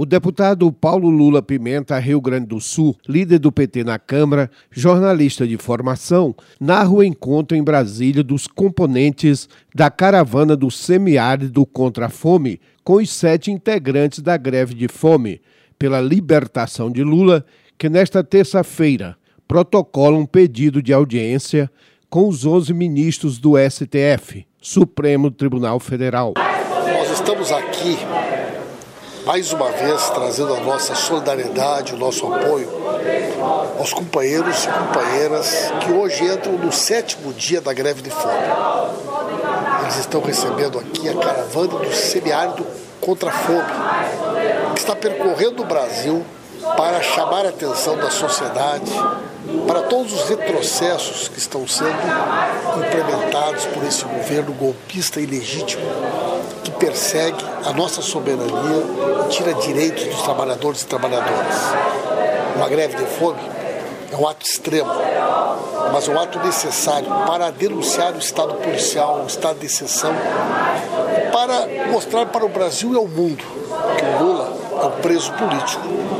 O deputado Paulo Lula Pimenta, Rio Grande do Sul, líder do PT na Câmara, jornalista de formação, narra o encontro em Brasília dos componentes da caravana do semiárido contra a fome, com os 7 integrantes da greve de fome pela libertação de Lula, que nesta terça-feira protocola um pedido de audiência com os 11 ministros do STF, Supremo Tribunal Federal. Nós estamos aqui, mais uma vez, trazendo a nossa solidariedade, o nosso apoio aos companheiros e companheiras que hoje entram no 7º dia da greve de fome. Eles estão recebendo aqui a caravana do semiárido contra a fome, que está percorrendo o Brasil para chamar a atenção da sociedade para todos os retrocessos que estão sendo implementados por esse governo golpista e ilegítimo que persegue a nossa soberania e tira direitos dos trabalhadores e trabalhadoras. Uma greve de fome é um ato extremo, mas é um ato necessário para denunciar o estado policial, o estado de exceção, para mostrar para o Brasil e ao mundo que o Lula é um preso político,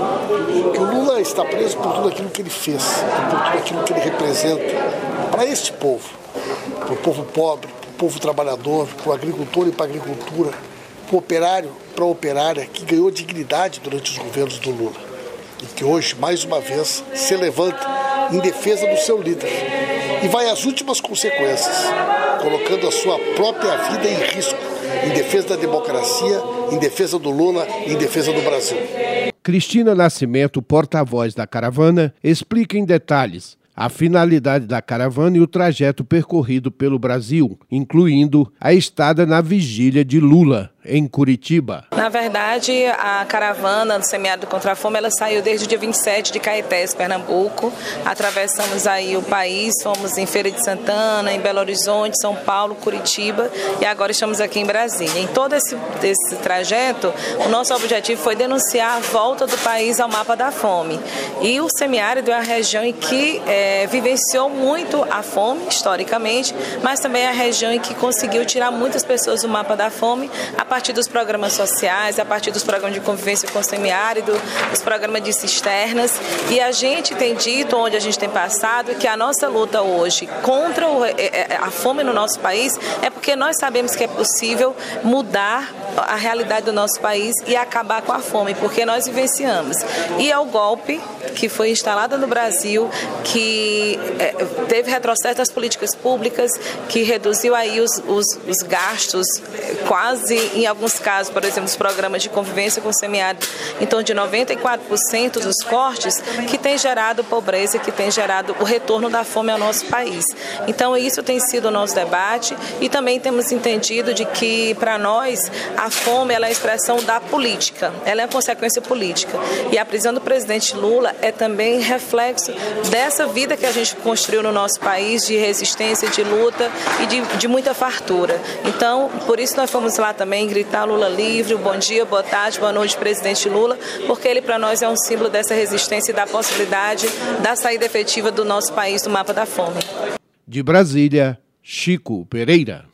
que o Lula está preso por tudo aquilo que ele fez, por tudo aquilo que ele representa para este povo, para o povo pobre, para o povo trabalhador, para o agricultor e para a agricultura, para o operário, para a operária que ganhou dignidade durante os governos do Lula e que hoje, mais uma vez, se levanta em defesa do seu líder e vai às últimas consequências, colocando a sua própria vida em risco, em defesa da democracia, em defesa do Lula, em defesa do Brasil. Cristina Nascimento, porta-voz da caravana, explica em detalhes a finalidade da caravana e o trajeto percorrido pelo Brasil, incluindo a estada na vigília de Lula, em Curitiba. Na verdade, a caravana do semiárido contra a fome, ela saiu desde o dia 27 de Caetés, Pernambuco. Atravessamos aí o país, fomos em Feira de Santana, em Belo Horizonte, São Paulo, Curitiba e agora estamos aqui em Brasília. Em todo esse trajeto, o nosso objetivo foi denunciar a volta do país ao mapa da fome. E o semiárido é a região em que vivenciou muito a fome, historicamente, mas também é a região em que conseguiu tirar muitas pessoas do mapa da fome a partir dos programas sociais, a partir dos programas de convivência com o semiárido, os programas de cisternas. E a gente tem dito, onde a gente tem passado, que a nossa luta hoje contra a fome no nosso país é porque nós sabemos que é possível mudar a realidade do nosso país e acabar com a fome, porque nós vivenciamos. E é o golpe que foi instalado no Brasil, que teve retrocesso das políticas públicas, que reduziu aí os gastos, quase, em alguns casos, por exemplo, os programas de convivência com o semiárido, em torno de 94% dos cortes, que tem gerado pobreza, que tem gerado o retorno da fome ao nosso país. Então, isso tem sido o nosso debate e também temos entendido de que, para nós, a fome ela é a expressão da política, ela é a consequência política. E a prisão do presidente Lula é também reflexo dessa vida que a gente construiu no nosso país, de resistência, de luta e de muita fartura. Então, por isso nós fomos lá também gritar Lula livre, bom dia, boa tarde, boa noite, presidente Lula, porque ele para nós é um símbolo dessa resistência e da possibilidade da saída efetiva do nosso país do mapa da fome. De Brasília, Chico Pereira.